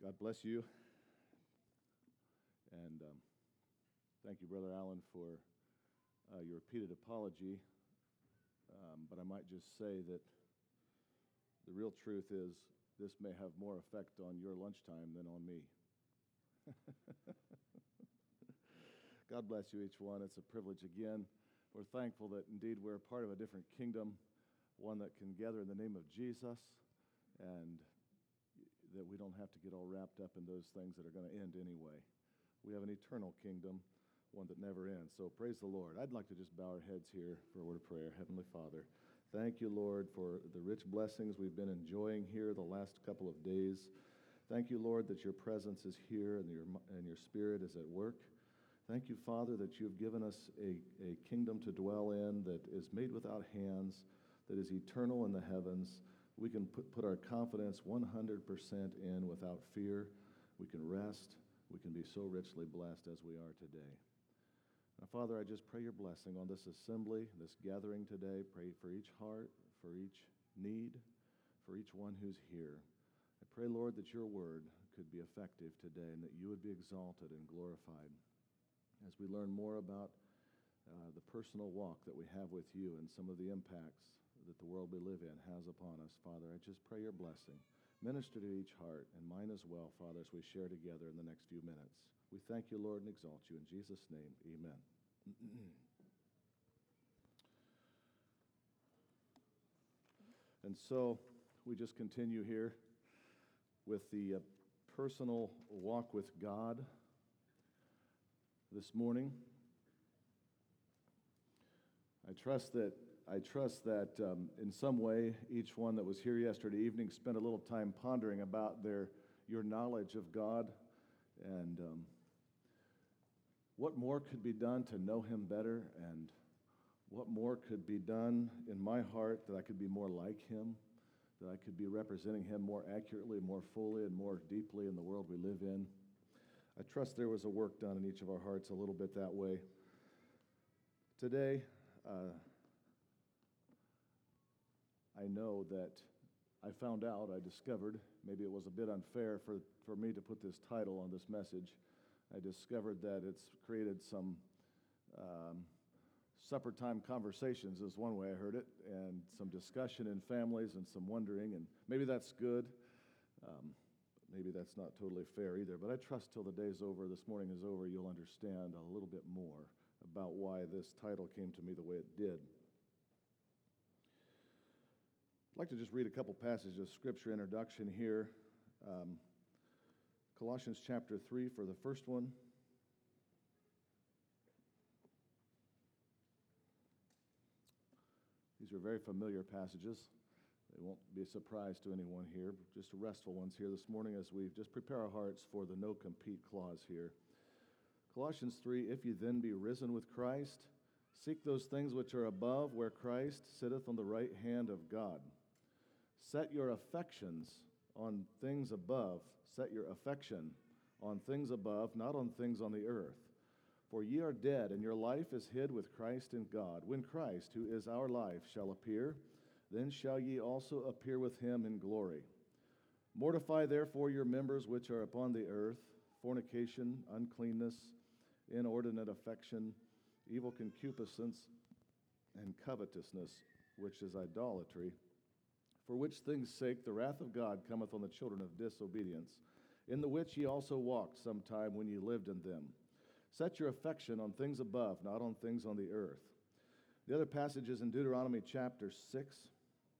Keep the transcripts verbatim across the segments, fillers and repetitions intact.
God bless you. And um, thank you, Brother Allen, for uh, your repeated apology. Um, but I might just say that the real truth is this may have more effect on your lunchtime than on me. God bless you, each one. It's a privilege again. We're thankful that indeed we're a part of a different kingdom, one that can gather in the name of Jesus, and that we don't have to get all wrapped up in those things that are going to end anyway. We have an eternal kingdom, one that never ends. So praise the Lord. I'd like to just bow our heads here for a word of prayer. Heavenly Father, thank you, Lord, for the rich blessings we've been enjoying here the last couple of days. Thank you, Lord, that your presence is here and your, and your Spirit is at work. Thank you, Father, that you have given us a, a kingdom to dwell in that is made without hands, that is eternal in the heavens. We can put, put our confidence one hundred percent in without fear. We can rest. We can be so richly blessed as we are today. Now, Father, I just pray your blessing on this assembly, this gathering today. Pray for each heart, for each need, for each one who's here. I pray, Lord, that your word could be effective today and that you would be exalted and glorified as we learn more about uh, the personal walk that we have with you and some of the impacts that the world we live in has upon us. Father, I just pray your blessing. Minister to each heart, and mine as well, Father, as we share together in the next few minutes. We thank you, Lord, and exalt you. In Jesus' name, amen. And so we just continue here with the uh, personal walk with God this morning. I trust that I trust that um, in some way each one that was here yesterday evening spent a little time pondering about their your knowledge of God and um, what more could be done to know him better, and what more could be done in my heart that I could be more like him, that I could be representing him more accurately, more fully, and more deeply in the world we live in. I trust there was a work done in each of our hearts a little bit that way. Today, uh, I know that I found out, I discovered, maybe it was a bit unfair for, for me to put this title on this message. I discovered that it's created some um, supper time conversations is one way I heard it, and some discussion in families and some wondering, and maybe that's good. Um, maybe that's not totally fair either, but I trust till the day's over, this morning is over, you'll understand a little bit more about why this title came to me the way it did. I'd like to just read a couple passages of Scripture introduction here. Um, Colossians chapter three for the first one. These are very familiar passages. They won't be a surprise to anyone here, just restful ones here this morning as we just prepare our hearts for the no-compete clause here. Colossians three, if you then be risen with Christ, seek those things which are above, where Christ sitteth on the right hand of God. Set your affections on things above. Set your affection on things above, not on things on the earth. For ye are dead, and your life is hid with Christ in God. When Christ, who is our life, shall appear, then shall ye also appear with him in glory. Mortify therefore your members which are upon the earth, fornication, uncleanness, inordinate affection, evil concupiscence, and covetousness, which is idolatry, for which things' sake the wrath of God cometh on the children of disobedience, in the which ye also walked sometime when ye lived in them. Set your affection on things above, not on things on the earth. The other passage is in Deuteronomy chapter six.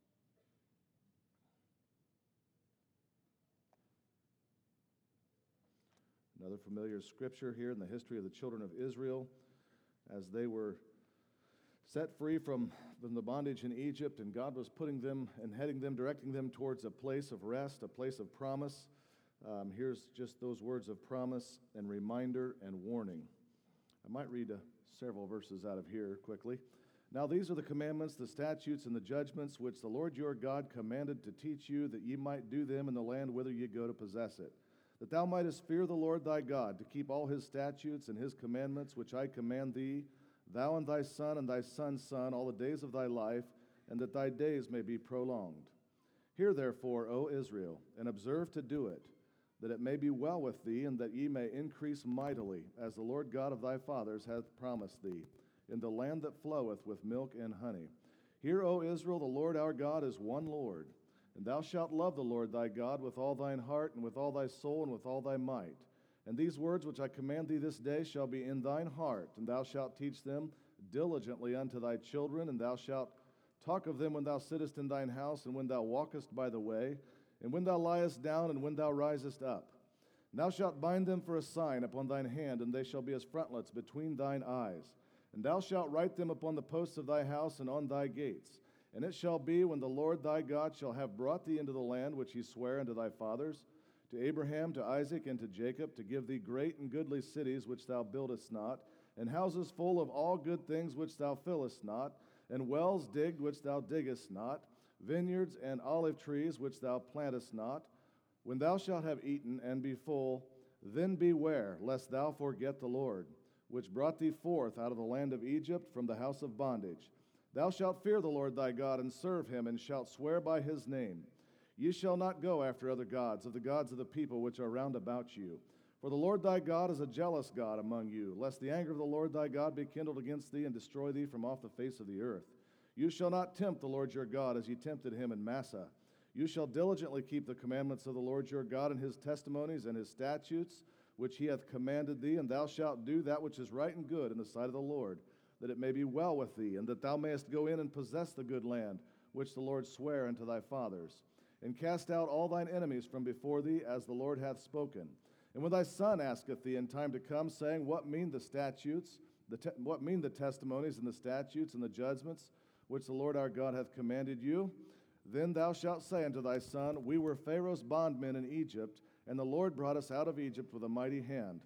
Another familiar scripture here in the history of the children of Israel as they were set free from, from the bondage in Egypt, and God was putting them and heading them, directing them towards a place of rest, a place of promise. Um, here's just those words of promise and reminder and warning. I might read uh, several verses out of here quickly. Now these are the commandments, the statutes, and the judgments which the Lord your God commanded to teach you, that ye might do them in the land whither ye go to possess it. That thou mightest fear the Lord thy God, to keep all his statutes and his commandments which I command thee, thou and thy son and thy son's son, all the days of thy life, and that thy days may be prolonged. Hear therefore, O Israel, and observe to do it, that it may be well with thee, and that ye may increase mightily, as the Lord God of thy fathers hath promised thee, in the land that floweth with milk and honey. Hear, O Israel, the Lord our God is one Lord, and thou shalt love the Lord thy God with all thine heart, and with all thy soul, and with all thy might. And these words which I command thee this day shall be in thine heart, and thou shalt teach them diligently unto thy children, and thou shalt talk of them when thou sittest in thine house, and when thou walkest by the way, and when thou liest down, and when thou risest up. And thou shalt bind them for a sign upon thine hand, and they shall be as frontlets between thine eyes. And thou shalt write them upon the posts of thy house and on thy gates. And it shall be, when the Lord thy God shall have brought thee into the land which he sware unto thy fathers, to Abraham, to Isaac, and to Jacob, to give thee great and goodly cities which thou buildest not, and houses full of all good things which thou fillest not, and wells digged which thou diggest not, vineyards and olive trees which thou plantest not. When thou shalt have eaten and be full, then beware lest thou forget the Lord, which brought thee forth out of the land of Egypt from the house of bondage. Thou shalt fear the Lord thy God, and serve him, and shalt swear by his name. Ye shall not go after other gods, of the gods of the people which are round about you. For the Lord thy God is a jealous God among you, lest the anger of the Lord thy God be kindled against thee, and destroy thee from off the face of the earth. You shall not tempt the Lord your God as ye tempted him in Massah. You shall diligently keep the commandments of the Lord your God, and his testimonies and his statutes, which he hath commanded thee, and thou shalt do that which is right and good in the sight of the Lord, that it may be well with thee, and that thou mayest go in and possess the good land, which the Lord sware unto thy fathers. And cast out all thine enemies from before thee, as the Lord hath spoken. And when thy son asketh thee in time to come, saying, What mean the statutes, the te- what mean the testimonies and the statutes and the judgments, which the Lord our God hath commanded you? Then thou shalt say unto thy son, We were Pharaoh's bondmen in Egypt, and the Lord brought us out of Egypt with a mighty hand.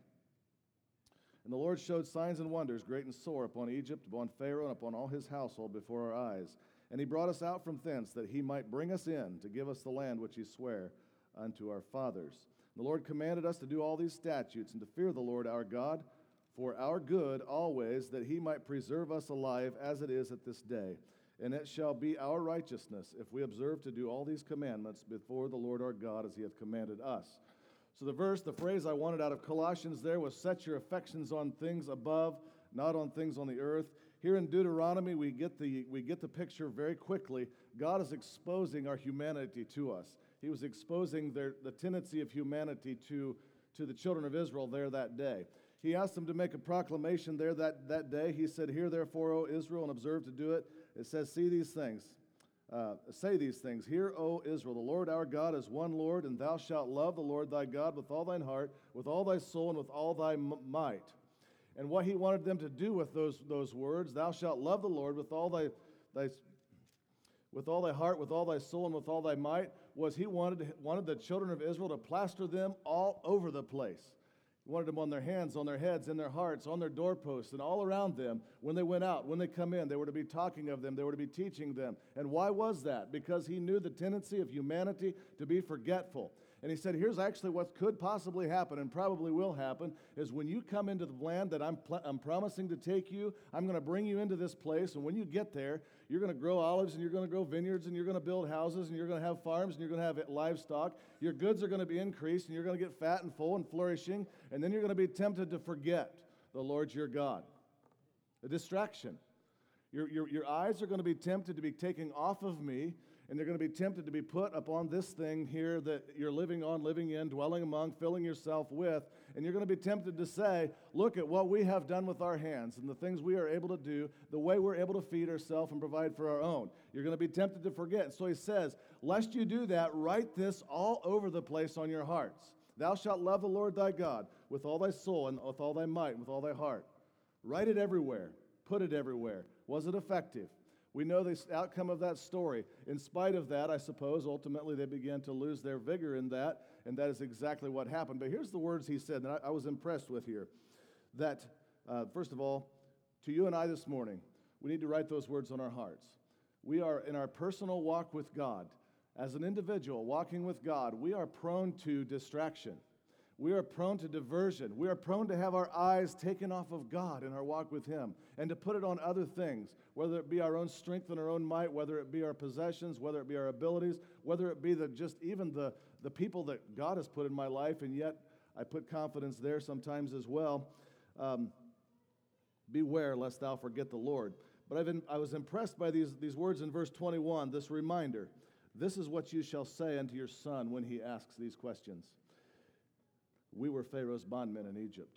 And the Lord showed signs and wonders, great and sore, upon Egypt, upon Pharaoh, and upon all his household before our eyes. And he brought us out from thence, that he might bring us in, to give us the land which he sware unto our fathers. And the Lord commanded us to do all these statutes, and to fear the Lord our God, for our good always, that he might preserve us alive, as it is at this day. And it shall be our righteousness, if we observe to do all these commandments before the Lord our God, as he hath commanded us. So the verse, the phrase I wanted out of Colossians there was, set your affections on things above, not on things on the earth. Here in Deuteronomy, we get the, we get the picture very quickly. God is exposing our humanity to us. He was exposing their, the tendency of humanity to, to the children of Israel there that day. He asked them to make a proclamation there that, that day. He said, Hear therefore, O Israel, and observe to do it. It says, See these things. Uh, say these things. Hear, O Israel, the Lord our God is one Lord, and thou shalt love the Lord thy God with all thine heart, with all thy soul, and with all thy m- might. And what he wanted them to do with those, those words, thou shalt love the Lord with all thy, thy with all thy heart, with all thy soul, and with all thy might, was he wanted, wanted the children of Israel to plaster them all over the place. He wanted them on their hands, on their heads, in their hearts, on their doorposts, and all around them. When they went out, when they come in, they were to be talking of them. They were to be teaching them. And why was that? Because he knew the tendency of humanity to be forgetful. And he said, here's actually what could possibly happen, and probably will happen, is when you come into the land that I'm, pl- I'm promising to take you, I'm going to bring you into this place, and when you get there, you're going to grow olives, and you're going to grow vineyards, and you're going to build houses, and you're going to have farms, and you're going to have livestock. Your goods are going to be increased, and you're going to get fat and full and flourishing, and then you're going to be tempted to forget the Lord your God. A distraction. Your, your, your eyes are going to be tempted to be taken off of me, and they're going to be tempted to be put upon this thing here that you're living on, living in, dwelling among, filling yourself with, and you're going to be tempted to say, look at what we have done with our hands and the things we are able to do, the way we're able to feed ourselves and provide for our own. You're going to be tempted to forget. So he says, lest you do that, write this all over the place on your hearts. Thou shalt love the Lord thy God with all thy soul and with all thy might and with all thy heart. Write it everywhere. Put it everywhere. Was it effective? We know the outcome of that story. In spite of that, I suppose, ultimately they began to lose their vigor in that, and that is exactly what happened. But here's the words he said that I, I was impressed with here. That, uh, first of all, to you and I this morning, we need to write those words on our hearts. We are in our personal walk with God. As an individual walking with God, we are prone to distraction. We are prone to diversion. We are prone to have our eyes taken off of God in our walk with Him and to put it on other things, whether it be our own strength and our own might, whether it be our possessions, whether it be our abilities, whether it be the, just even the, the people that God has put in my life, and yet I put confidence there sometimes as well. Um, Beware lest thou forget the Lord. But I've been, I was impressed by these, these words in verse twenty-one, this reminder. This is what you shall say unto your son when he asks these questions. We were Pharaoh's bondmen in Egypt.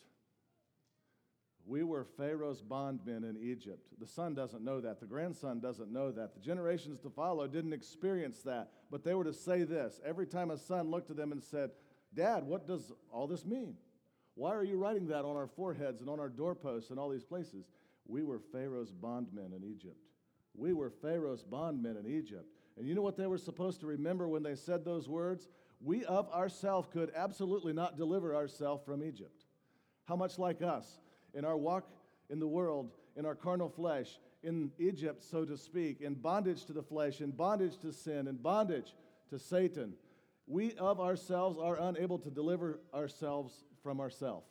We were Pharaoh's bondmen in Egypt. The son doesn't know that. The grandson doesn't know that. The generations to follow didn't experience that. But they were to say this. Every time a son looked at them and said, Dad, what does all this mean? Why are you writing that on our foreheads and on our doorposts and all these places? We were Pharaoh's bondmen in Egypt. We were Pharaoh's bondmen in Egypt. And you know what they were supposed to remember when they said those words? We of ourselves could absolutely not deliver ourselves from Egypt. How much like us, in our walk in the world, in our carnal flesh, in Egypt, so to speak, in bondage to the flesh, in bondage to sin, in bondage to Satan, we of ourselves are unable to deliver ourselves from ourselves.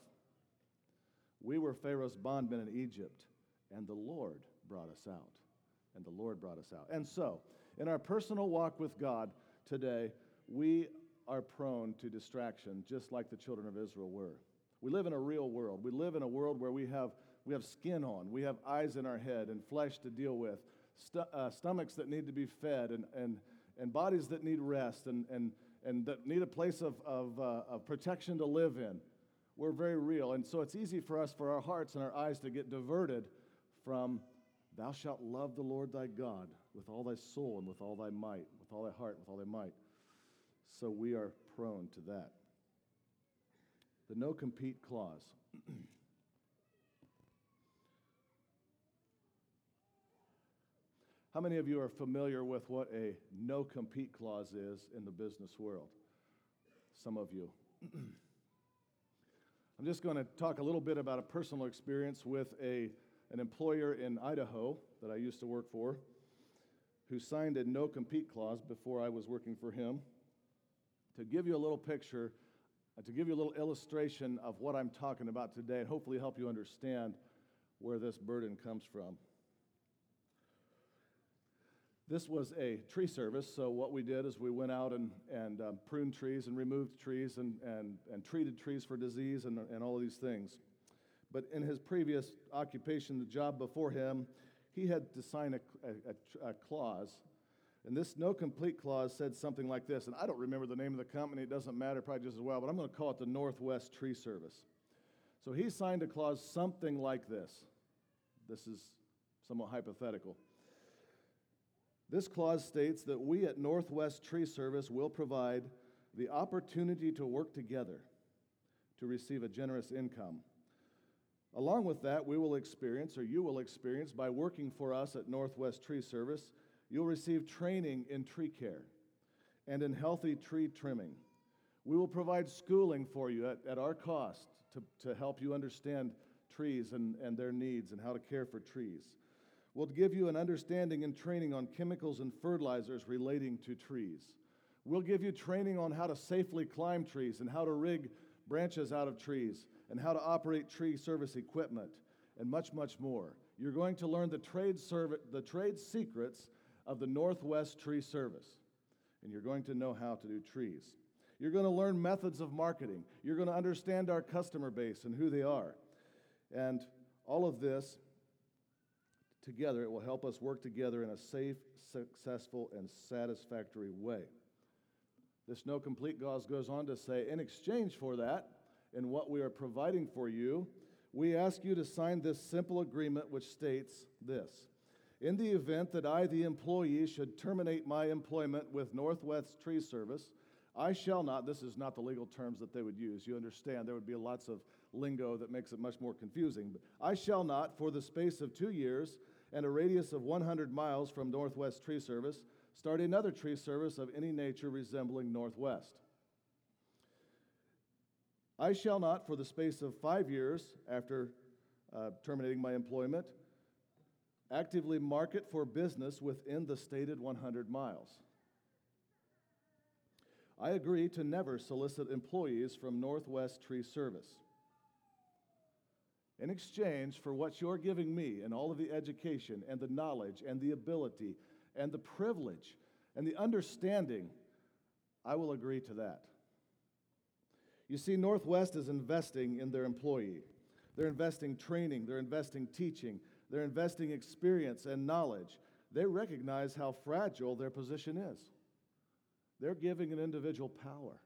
We were Pharaoh's bondmen in Egypt, and the Lord brought us out. And the Lord brought us out. And so, in our personal walk with God today, we are prone to distraction, just like the children of Israel were. We live in a real world. We live in a world where we have we have skin on, we have eyes in our head and flesh to deal with, st- uh, stomachs that need to be fed, and and and bodies that need rest, and and and that need a place of of, uh, of protection to live in. We're very real, and so it's easy for us, for our hearts and our eyes, to get diverted from "Thou shalt love the Lord thy God with all thy soul and with all thy might, with all thy heart, with all thy might." So we are prone to that. The no-compete clause. How many of you are familiar with what a no-compete clause is in the business world? Some of you. I'm just going to talk a little bit about a personal experience with a, an employer in Idaho that I used to work for, who signed a no-compete clause before I was working for him, to give you a little picture, uh, to give you a little illustration of what I'm talking about today, and hopefully help you understand where this burden comes from. This was a tree service, so what we did is we went out and, and um, pruned trees and removed trees and, and, and treated trees for disease and, and all of these things. But in his previous occupation, the job before him, he had to sign a, a, a clause. And this no-complete clause said something like this, and I don't remember the name of the company, it doesn't matter, probably just as well, but I'm going to call it the Northwest Tree Service. So he signed a clause something like this. This is somewhat hypothetical. This clause states that we at Northwest Tree Service will provide the opportunity to work together to receive a generous income. Along with that, we will experience, or you will experience, by working for us at Northwest Tree Service, you'll receive training in tree care and in healthy tree trimming. We will provide schooling for you at, at our cost to, to help you understand trees and, and their needs and how to care for trees. We'll give you an understanding and training on chemicals and fertilizers relating to trees. We'll give you training on how to safely climb trees and how to rig branches out of trees and how to operate tree service equipment and much, much more. You're going to learn the trade serv- the trade secrets of the Northwest Tree Service, and you're going to know how to do trees. You're going to learn methods of marketing. You're going to understand our customer base and who they are. And all of this together, it will help us work together in a safe, successful, and satisfactory way. This no complete clause goes on to say, in exchange for that, and what we are providing for you, we ask you to sign this simple agreement which states this. In the event that I, the employee, should terminate my employment with Northwest Tree Service, I shall not, this is not the legal terms that they would use, you understand, there would be lots of lingo that makes it much more confusing, but I shall not, for the space of two years, and a radius of one hundred miles from Northwest Tree Service, start another tree service of any nature resembling Northwest. I shall not, for the space of five years after uh, terminating my employment, actively market for business within the stated one hundred miles. I agree to never solicit employees from Northwest Tree Service. In exchange for what you're giving me and all of the education and the knowledge and the ability and the privilege and the understanding, I will agree to that. You see, Northwest is investing in their employee. They're investing training, they're investing teaching, they're investing experience and knowledge. They recognize how fragile their position is. They're giving an individual power.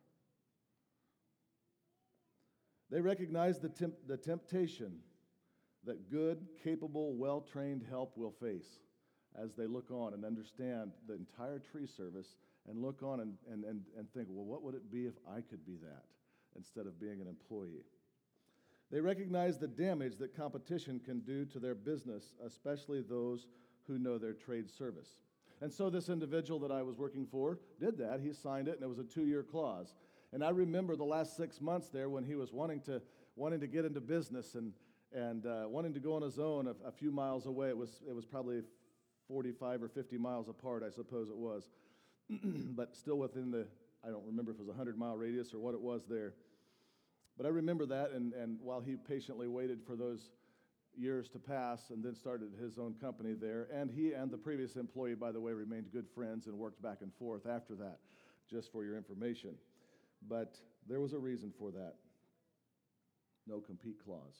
They recognize the, temp- the temptation that good, capable, well-trained help will face as they look on and understand the entire tree service and look on and, and, and, and think, well, what would it be if I could be that instead of being an employee? They recognize the damage that competition can do to their business, especially those who know their trade service. And so this individual that I was working for did that. He signed it, and it was a two-year clause. And I remember the last six months there when he was wanting to wanting to get into business and and uh, wanting to go on his own a, a few miles away. It was it was probably forty-five or fifty miles apart, I suppose it was, but still within the, I don't remember if it was a hundred-mile radius or what it was there. But I remember that, and, and while he patiently waited for those years to pass and then started his own company there, and he and the previous employee, by the way, remained good friends and worked back and forth after that, just for your information. But there was a reason for that. No compete clause.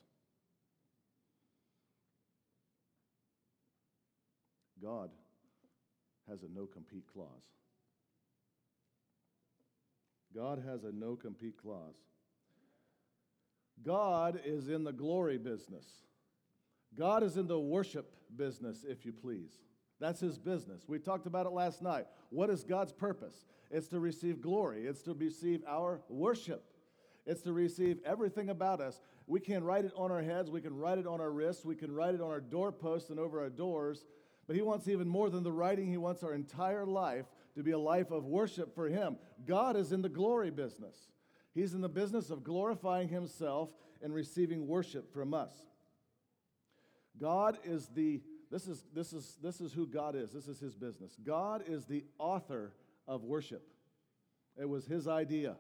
God has a no compete clause. God has a no compete clause. God is in the glory business. God is in the worship business, if you please. That's his business. We talked about it last night. What is God's purpose? It's to receive glory. It's to receive our worship. It's to receive everything about us. We can write it on our heads. We can write it on our wrists. We can write it on our doorposts and over our doors. But he wants even more than the writing. He wants our entire life to be a life of worship for him. God is in the glory business. He's in the business of glorifying himself and receiving worship from us. God is the, this is, this is, this is who God is. This is his business. God is the author of worship. It was his idea.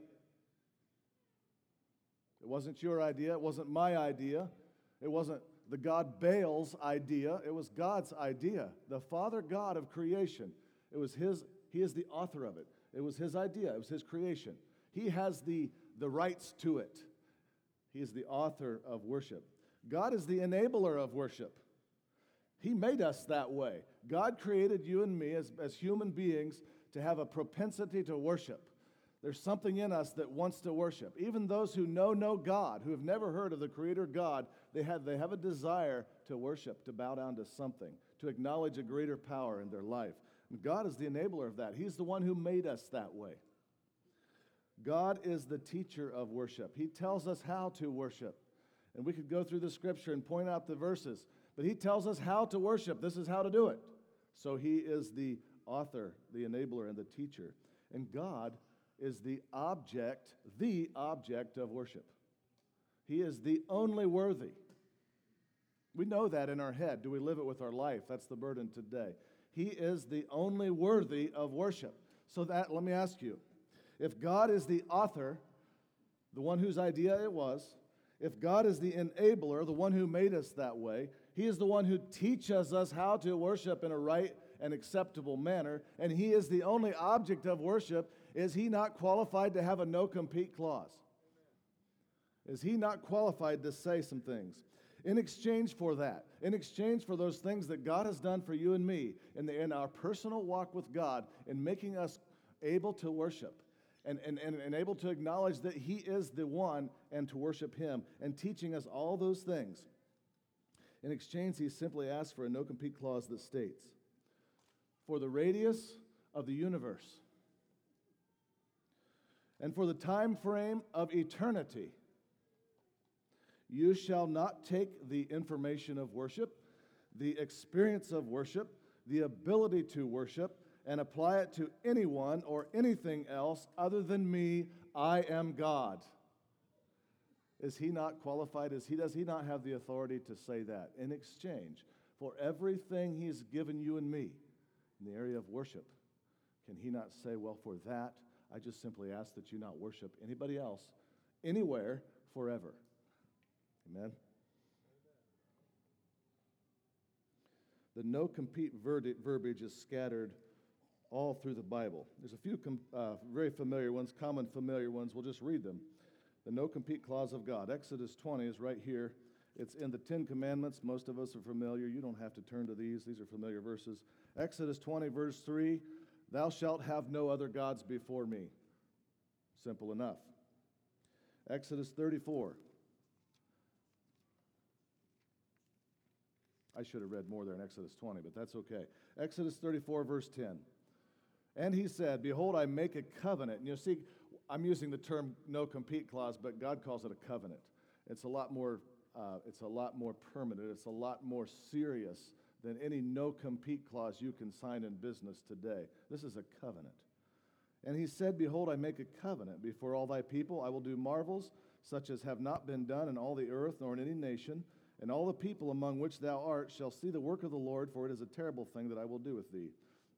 It wasn't your idea. It wasn't my idea. It wasn't the God Baal's idea. It was God's idea. The Father God of creation. It was his, he is the author of it. It was his idea. It was his creation. He has the, the rights to it. He is the author of worship. God is the enabler of worship. He made us that way. God created you and me as, as human beings to have a propensity to worship. There's something in us that wants to worship. Even those who know no God, who have never heard of the Creator God, they have, they have a desire to worship, to bow down to something, to acknowledge a greater power in their life. And God is the enabler of that. He's the one who made us that way. God is the teacher of worship. He tells us how to worship. And we could go through the scripture and point out the verses, but he tells us how to worship. This is how to do it. So he is the author, the enabler, and the teacher. And God is the object, the object of worship. He is the only worthy. We know that in our head. Do we live it with our life? That's the burden today. He is the only worthy of worship. So that, let me ask you, if God is the author, the one whose idea it was, if God is the enabler, the one who made us that way, he is the one who teaches us how to worship in a right and acceptable manner, and he is the only object of worship, is he not qualified to have a no-compete clause? Is he not qualified to say some things? In exchange for that, in exchange for those things that God has done for you and me in, the, in our personal walk with God, in making us able to worship, And, and, and, and able to acknowledge that he is the one and to worship him and teaching us all those things. In exchange, he simply asks for a no-compete clause that states, for the radius of the universe and for the time frame of eternity, you shall not take the information of worship, the experience of worship, the ability to worship, and apply it to anyone or anything else other than me. I am God. Is he not qualified? Is he, does he not have the authority to say that? In exchange for everything he's given you and me in the area of worship, can he not say, well, for that, I just simply ask that you not worship anybody else, anywhere, forever. Amen? The no-compete verbiage is scattered all through the Bible. There's a few com- uh, very familiar ones, common familiar ones. We'll just read them. The no-compete clause of God. Exodus twenty is right here. It's in the Ten Commandments. Most of us are familiar. You don't have to turn to these. These are familiar verses. Exodus twenty, verse three, thou shalt have no other gods before me. Simple enough. Exodus thirty-four. I should have read more there in Exodus twenty, but that's okay. Exodus thirty-four, verse ten. And he said, behold, I make a covenant. And you'll see, I'm using the term no-compete clause, but God calls it a covenant. It's a lot more, uh, it's a lot more permanent. It's a lot more serious than any no-compete clause you can sign in business today. This is a covenant. And he said, behold, I make a covenant before all thy people. I will do marvels such as have not been done in all the earth, nor in any nation. And all the people among which thou art shall see the work of the Lord, for it is a terrible thing that I will do with thee.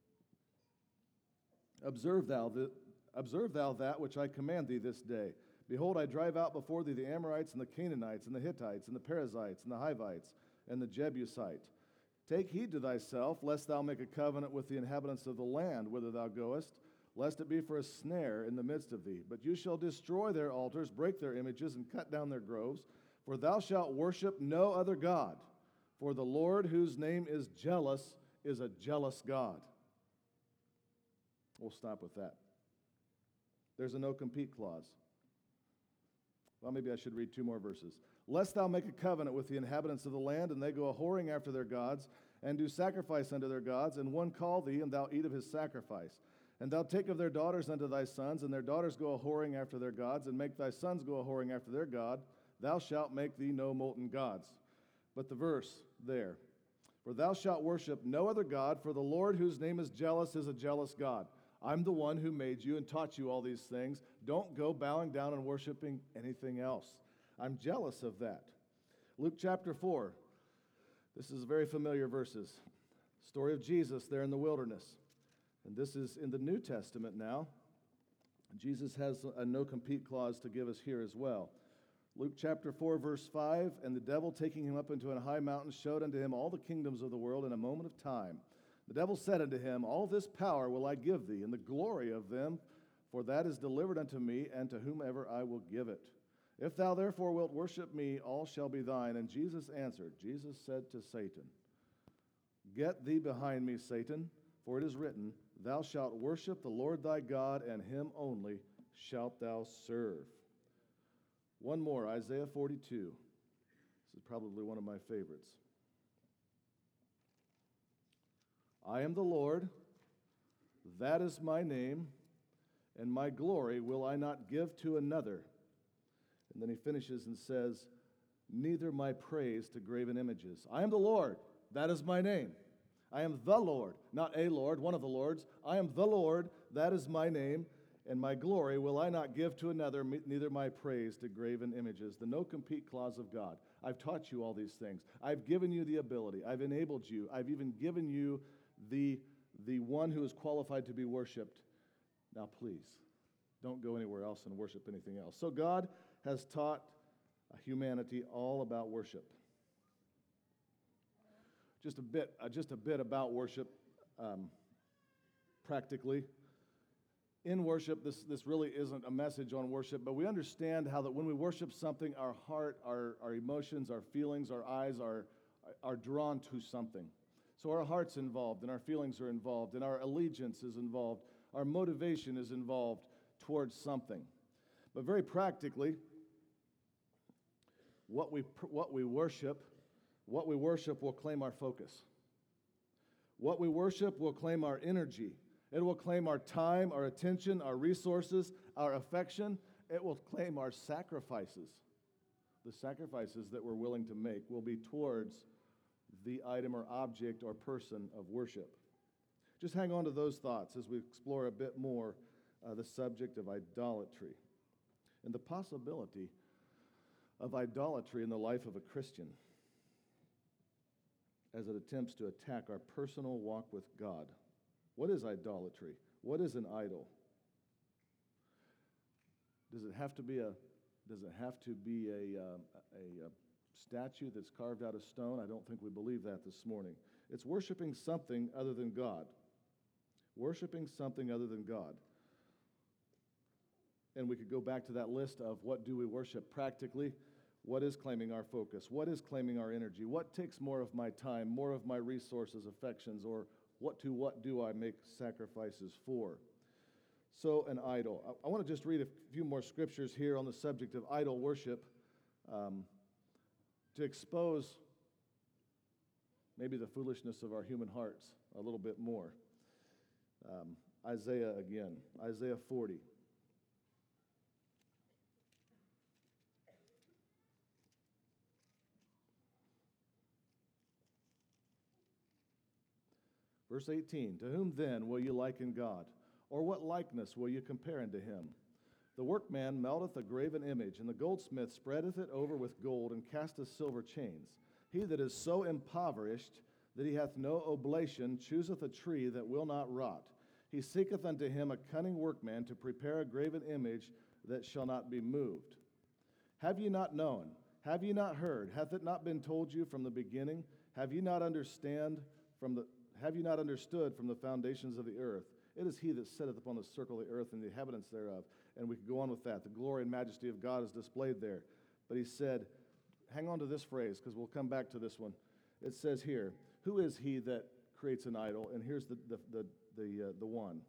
Observe thou, the, observe thou that which I command thee this day. Behold, I drive out before thee the Amorites and the Canaanites and the Hittites and the Perizzites and the Hivites and the Jebusite. Take heed to thyself, lest thou make a covenant with the inhabitants of the land whither thou goest, lest it be for a snare in the midst of thee. But you shall destroy their altars, break their images, and cut down their groves. For thou shalt worship no other God. For the Lord, whose name is jealous, is a jealous God. We'll stop with that. There's a no-compete clause. Well, maybe I should read two more verses. Lest thou make a covenant with the inhabitants of the land, and they go a-whoring after their gods, and do sacrifice unto their gods, and one call thee, and thou eat of his sacrifice. And thou take of their daughters unto thy sons, and their daughters go a-whoring after their gods, and make thy sons go a-whoring after their God. Thou shalt make thee no molten gods. But the verse there, for thou shalt worship no other God, for the Lord whose name is jealous is a jealous God. I'm the one who made you and taught you all these things. Don't go bowing down and worshiping anything else. I'm jealous of that. Luke chapter four. This is very familiar verses. Story of Jesus there in the wilderness. And this is in the New Testament now. Jesus has a no-compete clause to give us here as well. Luke chapter four, verse five, and the devil taking him up into a high mountain showed unto him all the kingdoms of the world in a moment of time. The devil said unto him, all this power will I give thee, and the glory of them, for that is delivered unto me, and to whomever I will give it. If thou therefore wilt worship me, all shall be thine. And Jesus answered, Jesus said to Satan, get thee behind me, Satan, for it is written, thou shalt worship the Lord thy God, and him only shalt thou serve. One more, Isaiah forty-two. This is probably one of my favorites. I am the Lord, that is my name, and my glory will I not give to another. And then he finishes and says, neither my praise to graven images. I am the Lord, that is my name. I am the Lord, not a Lord, one of the Lords. I am the Lord, that is my name, and my glory will I not give to another, neither my praise to graven images. The no-compete clause of God. I've taught you all these things. I've given you the ability. I've enabled you. I've even given you the, the one who is qualified to be worshiped. Now please, don't go anywhere else and worship anything else. So God has taught humanity all about worship. Just a bit, uh, just a bit about worship, um, practically. In worship, this, this really isn't a message on worship, but we understand how that when we worship something, our heart, our, our emotions, our feelings, our eyes are, are drawn to something. So our heart's involved, and our feelings are involved, and our allegiance is involved. Our motivation is involved towards something. But very practically, what we, what we worship, what we worship will claim our focus. What we worship will claim our energy. It will claim our time, our attention, our resources, our affection. It will claim our sacrifices. The sacrifices that we're willing to make will be towards the item or object or person of worship. Just hang on to those thoughts as we explore a bit more uh, the subject of idolatry and the possibility of idolatry in the life of a Christian as it attempts to attack our personal walk with God. What is idolatry? What is an idol? Does it have to be a does it have to be a, um, a, a statue that's carved out of stone? I don't think we believe that this morning. It's worshiping something other than God. Worshiping something other than God. And we could go back to that list of what do we worship practically. What is claiming our focus? What is claiming our energy? What takes more of my time, more of my resources, affections, or what to what do I make sacrifices for? So an idol. I, I want to just read a few more scriptures here on the subject of idol worship um, to expose maybe the foolishness of our human hearts a little bit more. Um, Isaiah again, Isaiah forty. Verse eighteen, to whom then will you liken God? Or what likeness will you compare unto him? The workman melteth a graven image, and the goldsmith spreadeth it over with gold, and casteth silver chains. He that is so impoverished that he hath no oblation chooseth a tree that will not rot. He seeketh unto him a cunning workman to prepare a graven image that shall not be moved. Have ye not known? Have ye not heard? Hath it not been told you from the beginning? Have ye not understand from the Have you not understood from the foundations of the earth? It is he that sitteth upon the circle of the earth and the inhabitants thereof. And we could go on with that. The glory and majesty of God is displayed there. But he said, hang on to this phrase because we'll come back to this one. It says here, who is he that creates an idol? And here's the, the, the, the, uh, the one.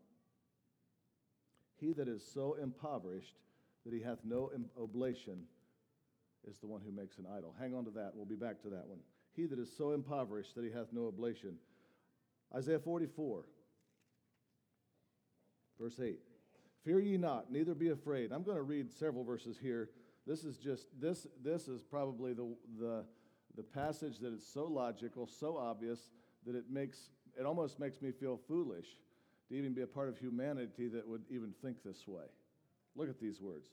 He that is so impoverished that he hath no oblation is the one who makes an idol. Hang on to that. We'll be back to that one. He that is so impoverished that he hath no oblation. Isaiah forty-four, verse eight. Fear ye not, neither be afraid. I'm going to read several verses here. This is just this. This is probably the the the passage that is so logical, so obvious that it makes it almost makes me feel foolish to even be a part of humanity that would even think this way. Look at these words.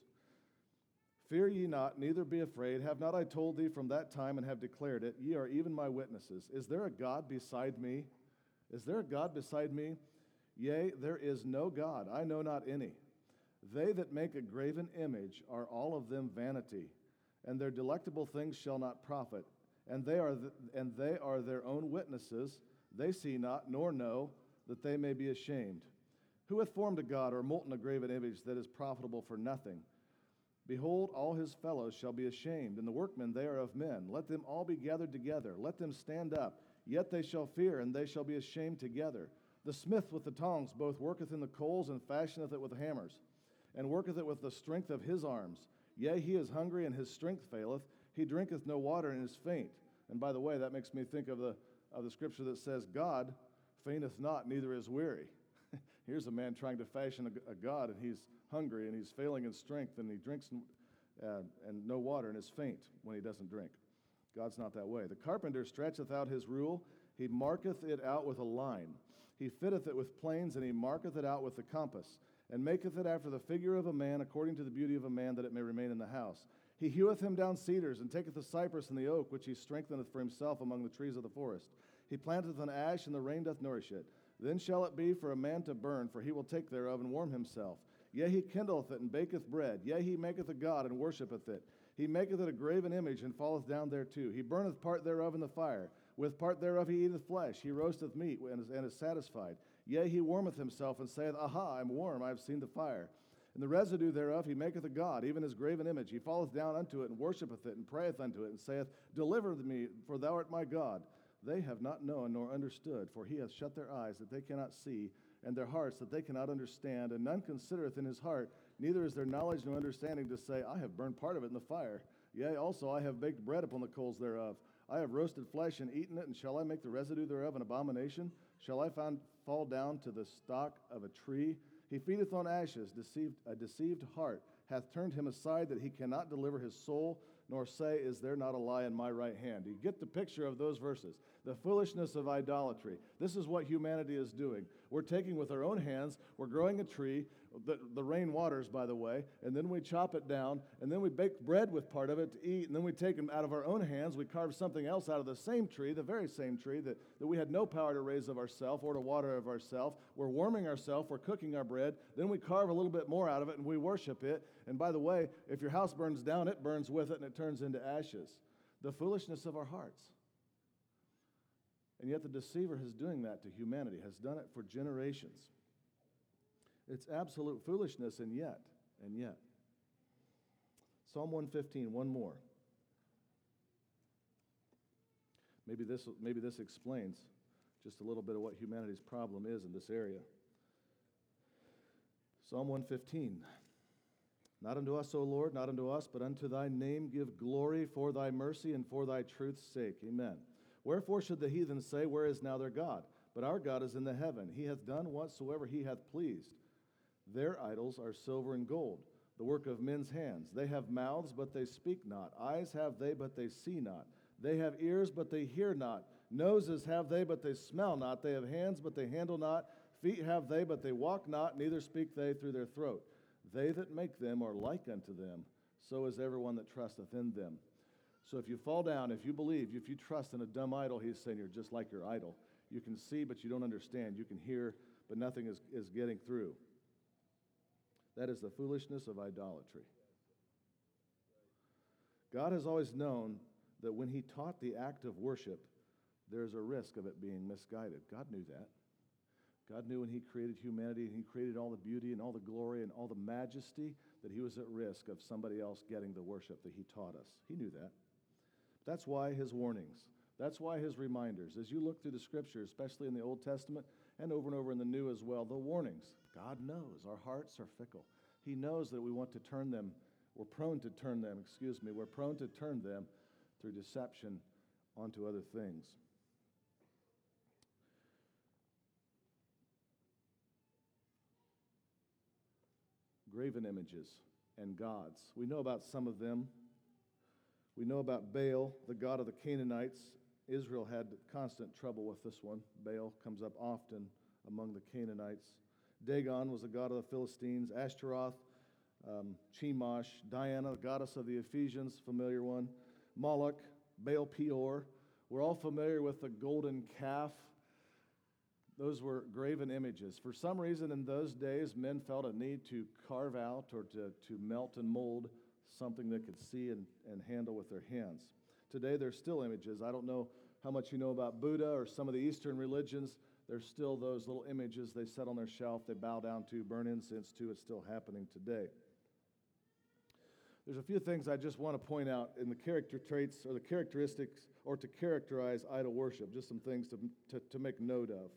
Fear ye not, neither be afraid. Have not I told thee from that time and have declared it? Ye are even my witnesses. Is there a God beside me? Is there a God beside me? Yea, there is no God, I know not any. They that make a graven image are all of them vanity, and their delectable things shall not profit. And they are th- and they are their own witnesses. They see not, nor know, that they may be ashamed. Who hath formed a god or molten a graven image that is profitable for nothing? Behold, all his fellows shall be ashamed, and the workmen they are of men. Let them all be gathered together. Let them stand up. Yet they shall fear, and they shall be ashamed together. The smith with the tongs both worketh in the coals, and fashioneth it with hammers, and worketh it with the strength of his arms. Yea, he is hungry, and his strength faileth. He drinketh no water, and is faint. And by the way, that makes me think of the of the scripture that says, God fainteth not, neither is weary. Here's a man trying to fashion a, a god, and he's hungry, and he's failing in strength, and he drinks uh, and no water, and is faint when he doesn't drink. God's not that way. The carpenter stretcheth out his rule. He marketh it out with a line. He fitteth it with planes, and he marketh it out with the compass, and maketh it after the figure of a man, according to the beauty of a man, that it may remain in the house. He heweth him down cedars, and taketh the cypress and the oak, which he strengtheneth for himself among the trees of the forest. He planteth an ash, and the rain doth nourish it. Then shall it be for a man to burn, for he will take thereof and warm himself. Yea, he kindleth it, and baketh bread. Yea, he maketh a god, and worshippeth it. He maketh it a graven image, and falleth down thereto. He burneth part thereof in the fire. With part thereof he eateth flesh. He roasteth meat, and is, and is satisfied. Yea, he warmeth himself, and saith, Aha, I am warm, I have seen the fire. And the residue thereof he maketh a god, even his graven image. He falleth down unto it, and worshippeth it, and prayeth unto it, and saith, Deliver me, for thou art my God. They have not known nor understood, for he hath shut their eyes, that they cannot see, and their hearts, that they cannot understand. And none considereth in his heart, neither is there knowledge nor understanding, to say, I have burned part of it in the fire. Yea, also I have baked bread upon the coals thereof. I have roasted flesh and eaten it, and shall I make the residue thereof an abomination? Shall I find, fall down to the stock of a tree? He feedeth on ashes, deceived, a deceived heart hath turned him aside, that he cannot deliver his soul. nor say, is there not a lie in my right hand? Do you get the picture of those verses? The foolishness of idolatry. This is what humanity is doing. We're taking with our own hands, we're growing a tree, the, the rain waters, by the way, and then we chop it down, and then we bake bread with part of it to eat, and then we take them out of our own hands, we carve something else out of the same tree, the very same tree that, that we had no power to raise of ourselves or to water of ourselves. We're warming ourselves, we're cooking our bread, then we carve a little bit more out of it, and we worship it. And by the way, if your house burns down, it burns with it, and it turns into ashes. The foolishness of our hearts. And yet the deceiver is doing that to humanity, has done it for generations. It's absolute foolishness, and yet, and yet. Psalm one fifteen, one more. Maybe this, maybe this explains just a little bit of what humanity's problem is in this area. Psalm one fifteen. Not unto us, O Lord, not unto us, but unto thy name give glory for thy mercy and for thy truth's sake. Amen. Wherefore should the heathen say, where is now their God? But our God is in the heaven. He hath done whatsoever he hath pleased. Their idols are silver and gold, the work of men's hands. They have mouths, but they speak not. Eyes have they, but they see not. They have ears, but they hear not. Noses have they, but they smell not. They have hands, but they handle not. Feet have they, but they walk not, neither speak they through their throat. They that make them are like unto them. So is everyone that trusteth in them. So if you fall down, if you believe, if you trust in a dumb idol, he's saying you're just like your idol. You can see, but you don't understand. You can hear, but nothing is, is getting through. That is the foolishness of idolatry. God has always known that when he taught the act of worship, there's a risk of it being misguided. God knew that. God knew when he created humanity and he created all the beauty and all the glory and all the majesty that he was at risk of somebody else getting the worship that he taught us. He knew that. That's why his warnings. That's why his reminders. As you look through the scriptures, especially in the Old Testament and over and over in the New as well, the warnings. God knows our hearts are fickle. He knows that we want to turn them, we're prone to turn them, excuse me, we're prone to turn them through deception onto other things. Graven images and gods. We know about some of them. We know about Baal, the god of the Canaanites. Israel had constant trouble with this one. Baal comes up often among the Canaanites. Dagon was the god of the Philistines. Ashtaroth, um, Chemosh, Diana, the goddess of the Ephesians, familiar one. Moloch, Baal Peor. We're all familiar with the golden calf. Those were graven images. For some reason in those days, men felt a need to carve out or to, to melt and mold something they could see and, and handle with their hands. Today, there's still images. I don't know how much you know about Buddha or some of the Eastern religions. There's still those little images they set on their shelf, they bow down to, burn incense to. It's still happening today. There's a few things I just want to point out in the character traits or the characteristics or to characterize idol worship, just some things to, to, to make note of.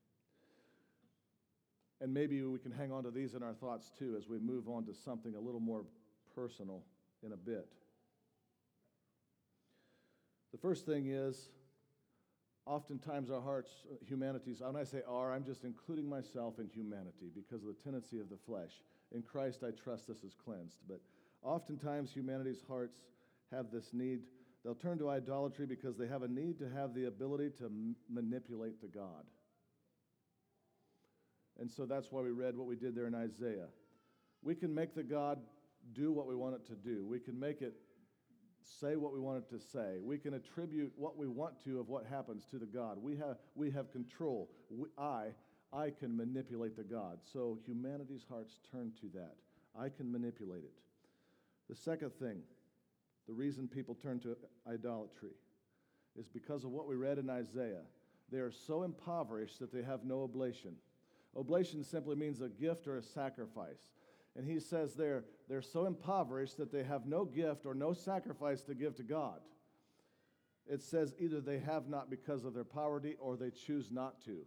And maybe we can hang on to these in our thoughts too as we move on to something a little more personal in a bit. The first thing is, oftentimes our hearts, humanity's, when I say our, I'm just including myself in humanity because of the tendency of the flesh. In Christ I trust this is cleansed. But oftentimes humanity's hearts have this need. They'll turn to idolatry because they have a need to have the ability to m- manipulate the God. And so that's why we read what we did there in Isaiah. We can make the God do what we want it to do. We can make it say what we want it to say. We can attribute what we want to of what happens to the God. We have we have control. We, I I can manipulate the God. So humanity's hearts turn to that. I can manipulate it. The second thing, the reason people turn to idolatry is because of what we read in Isaiah. They are so impoverished that they have no oblation. Oblation simply means a gift or a sacrifice. And he says they're, they're so impoverished that they have no gift or no sacrifice to give to God. It says either they have not because of their poverty or they choose not to.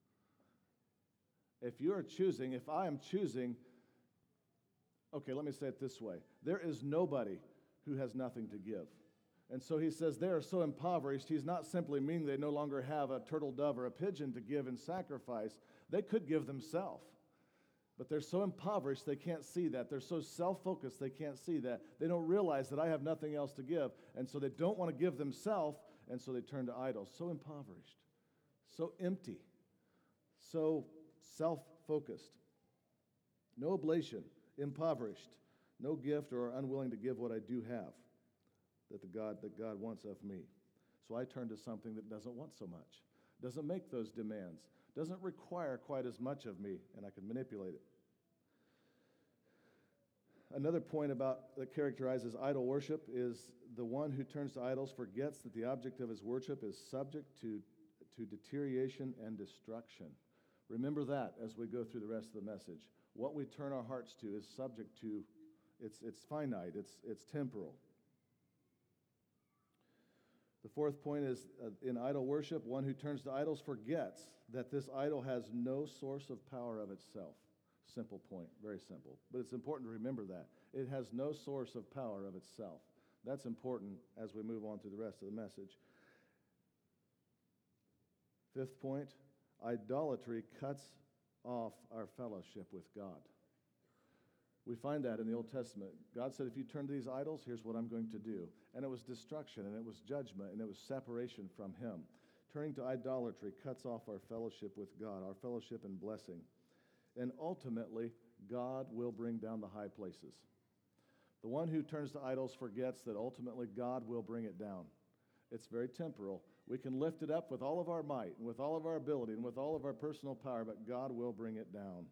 If you are choosing, if I am choosing, okay, let me say it this way. There is nobody who has nothing to give. And so he says they are so impoverished, he's not simply meaning they no longer have a turtle dove or a pigeon to give in sacrifice. They could give themselves. But they're so impoverished they can't see that. They're so self-focused they can't see that. They don't realize that I have nothing else to give, and so they don't want to give themselves, and so they turn to idols. So impoverished, so empty, so self-focused. No oblation, impoverished, no gift, or unwilling to give what I do have that the God that God wants of me. So I turn to something that doesn't want so much, doesn't make those demands, doesn't require quite as much of me, and I can manipulate it. Another point about that characterizes idol worship is the one who turns to idols forgets that the object of his worship is subject to, to deterioration and destruction. Remember that as we go through the rest of the message. What we turn our hearts to is subject to, it's, it's finite, it's, it's temporal. The fourth point is, uh, in idol worship, one who turns to idols forgets that this idol has no source of power of itself. Simple point, very simple. But it's important to remember that. It has no source of power of itself. That's important as we move on through the rest of the message. Fifth point, idolatry cuts off our fellowship with God. We find that in the Old Testament. God said, if you turn to these idols, here's what I'm going to do. And it was destruction, and it was judgment, and it was separation from Him. Turning to idolatry cuts off our fellowship with God, our fellowship and blessing. And ultimately, God will bring down the high places. The one who turns to idols forgets that ultimately God will bring it down. It's very temporal. We can lift it up with all of our might, and with all of our ability, and with all of our personal power, but God will bring it down.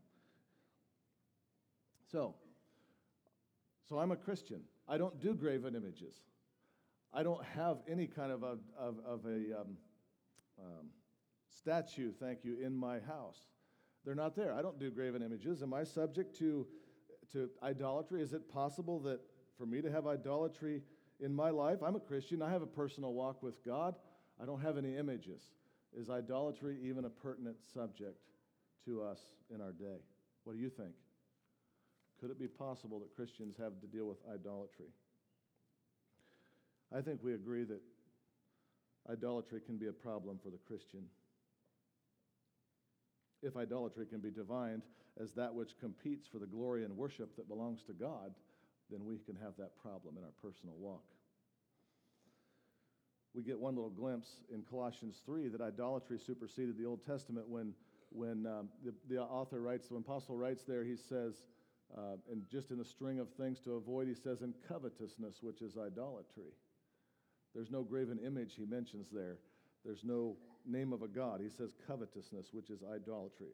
So, so I'm a Christian. I don't do graven images. I don't have any kind of a, of, of a um, um, statue, thank you, in my house. They're not there. I don't do graven images. Am I subject to, to idolatry? Is it possible that for me to have idolatry in my life? I'm a Christian. I have a personal walk with God. I don't have any images. Is idolatry even a pertinent subject to us in our day? What do you think? Could it be possible that Christians have to deal with idolatry? I think we agree that idolatry can be a problem for the Christian. If idolatry can be defined as that which competes for the glory and worship that belongs to God, then we can have that problem in our personal walk. We get one little glimpse in Colossians three that idolatry superseded the Old Testament when, when um, the, the author writes, the apostle writes there, he says, uh, and just in the string of things to avoid, he says, in covetousness, which is idolatry. There's no graven image he mentions there. There's no name of a god. He says covetousness, which is idolatry.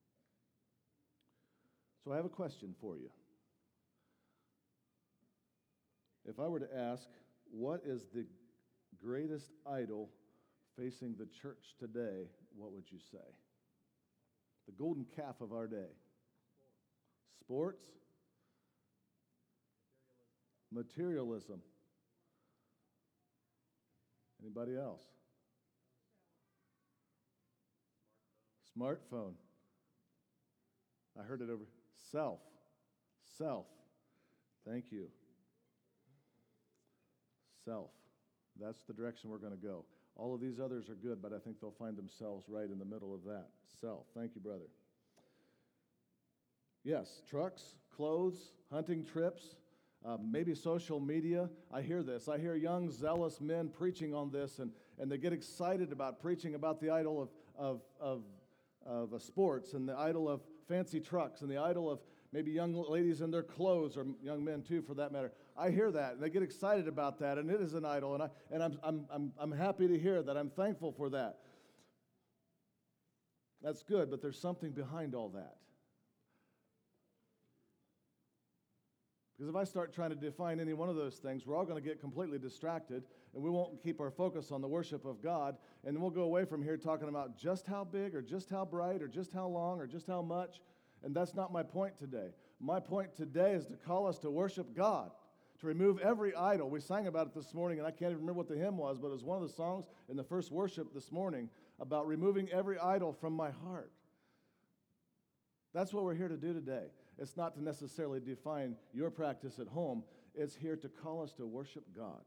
So I have a question for you. If I were to ask, what is the greatest idol facing the church today, what would you say? The golden calf of our day. Sports? Materialism. Anybody else? Smartphone. I heard it over. Self. Self. Thank you. Self. That's the direction we're going to go. All of these others are good, but I think they'll find themselves right in the middle of that. Self. Thank you, brother. Yes, trucks, clothes, hunting trips, uh, maybe social media. I hear this. I hear young, zealous men preaching on this, and, and they get excited about preaching about the idol of, of, of, of uh, sports and the idol of fancy trucks and the idol of maybe young ladies in their clothes, or young men too, for that matter. I hear that, and they get excited about that, and it is an idol, and, I, and I'm, I'm, I'm, I'm happy to hear that. I'm thankful for that. That's good, but there's something behind all that. Because if I start trying to define any one of those things, we're all going to get completely distracted, and we won't keep our focus on the worship of God, and we'll go away from here talking about just how big, or just how bright, or just how long, or just how much, and that's not my point today. My point today is to call us to worship God, to remove every idol. We sang about it this morning, and I can't even remember what the hymn was, but it was one of the songs in the first worship this morning about removing every idol from my heart. That's what we're here to do today. It's not to necessarily define your practice at home. It's here to call us to worship God.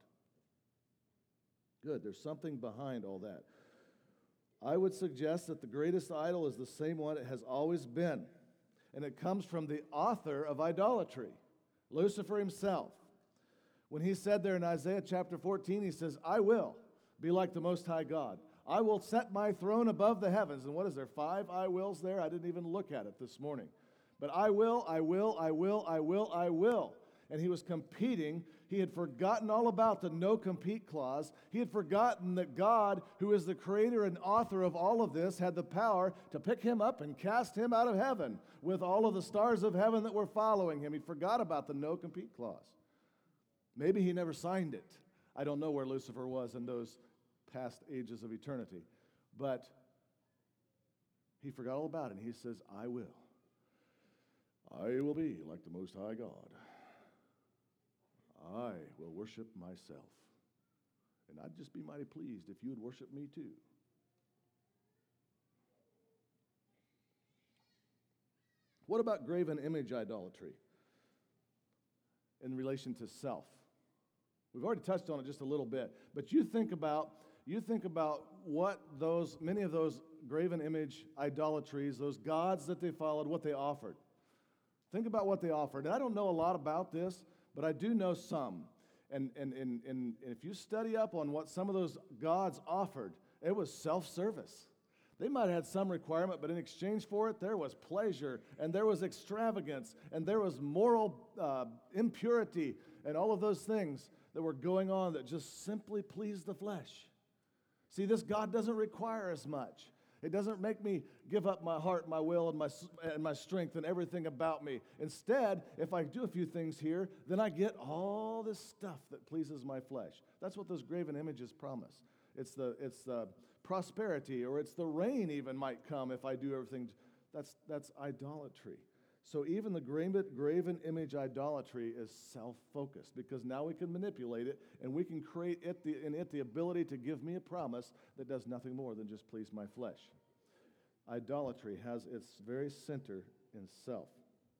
Good. There's something behind all that. I would suggest that the greatest idol is the same one it has always been. And it comes from the author of idolatry, Lucifer himself. When he said there in Isaiah chapter fourteen, he says, I will be like the Most High God. I will set my throne above the heavens. And what is there, five I wills there? I didn't even look at it this morning. But I will, I will, I will, I will, I will. And he was competing. He had forgotten all about the no-compete clause. He had forgotten that God, who is the creator and author of all of this, had the power to pick him up and cast him out of heaven with all of the stars of heaven that were following him. He forgot about the no-compete clause. Maybe he never signed it. I don't know where Lucifer was in those past ages of eternity. But he forgot all about it, and he says, I will. I will be like the Most High God. I will worship myself. And I'd just be mighty pleased if you would worship me too. What about graven image idolatry in relation to self? We've already touched on it just a little bit, but you think about you think about what those many of those graven image idolatries, those gods that they followed, what they offered. Think about what they offered. And I don't know a lot about this, but I do know some. And, and, and, and if you study up on what some of those gods offered, it was self-service. They might have had some requirement, but in exchange for it, there was pleasure, and there was extravagance, and there was moral uh, impurity, and all of those things that were going on that just simply pleased the flesh. See, this God doesn't require as much. It doesn't make me give up my heart, my will, and my, and my strength and everything about me. Instead, if I do a few things here, then I get all this stuff that pleases my flesh. That's what those graven images promise. It's the, it's the prosperity, or it's the rain even might come if I do everything. That's, that's idolatry. So even the graven, graven image idolatry is self-focused, because now we can manipulate it, and we can create it the, in it the ability to give me a promise that does nothing more than just please my flesh. Idolatry has its very center in self.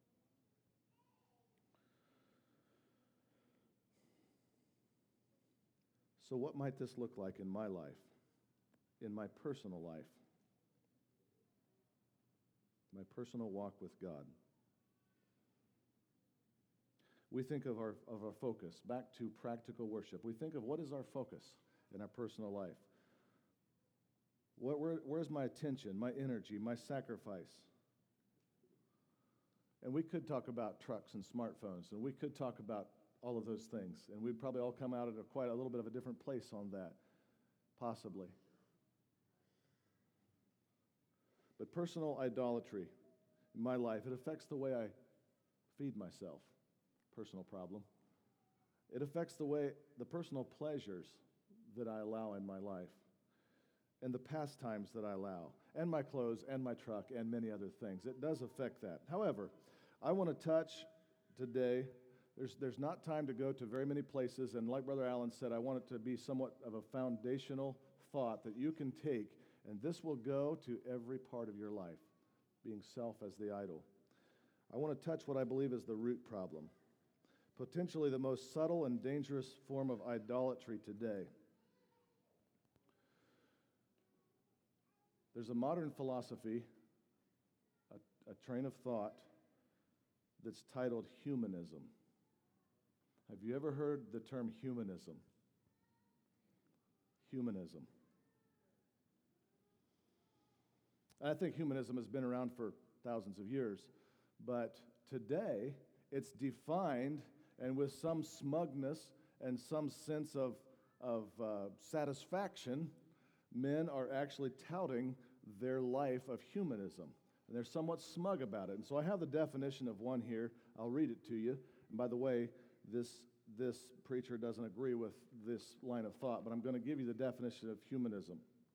So what might this look like in my life, in my personal life, my personal walk with God? We think of our of our focus, back to practical worship. We think of what is our focus in our personal life. What, where, where's my attention, my energy, my sacrifice? And we could talk about trucks and smartphones, and we could talk about all of those things, and we'd probably all come out at a quite a little bit of a different place on that, possibly. But personal idolatry in my life, it affects the way I feed myself. Personal problem. It affects the way, the personal pleasures that I allow in my life, and the pastimes that I allow, and my clothes, and my truck, and many other things. It does affect that. However, I want to touch today, there's, there's not time to go to very many places, and like Brother Allen said, I want it to be somewhat of a foundational thought that you can take, and this will go to every part of your life, being self as the idol. I want to touch what I believe is the root problem, potentially the most subtle and dangerous form of idolatry today. There's a modern philosophy, a, a train of thought, that's titled humanism. Have you ever heard the term humanism? Humanism. I think humanism has been around for thousands of years, but today it's defined, and with some smugness and some sense of, of uh, satisfaction, men are actually touting their life of humanism. And they're somewhat smug about it. And so I have the definition of one here. I'll read it to you. And by the way, this, this preacher doesn't agree with this line of thought, but I'm going to give you the definition of humanism.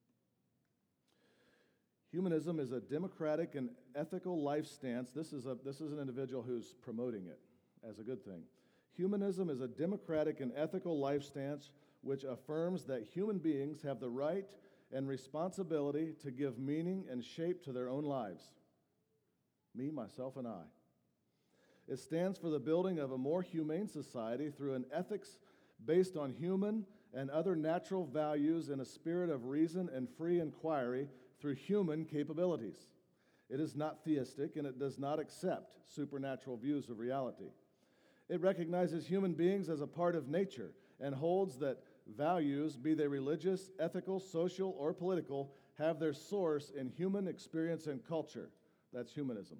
Humanism is a democratic and ethical life stance. This is, a, this is an individual who's promoting it as a good thing. Humanism is a democratic and ethical life stance which affirms that human beings have the right and responsibility to give meaning and shape to their own lives. Me, myself, and I. It stands for the building of a more humane society through an ethics based on human and other natural values in a spirit of reason and free inquiry through human capabilities. It is not theistic, and it does not accept supernatural views of reality. It recognizes human beings as a part of nature and holds that values, be they religious, ethical, social, or political, have their source in human experience and culture. That's humanism.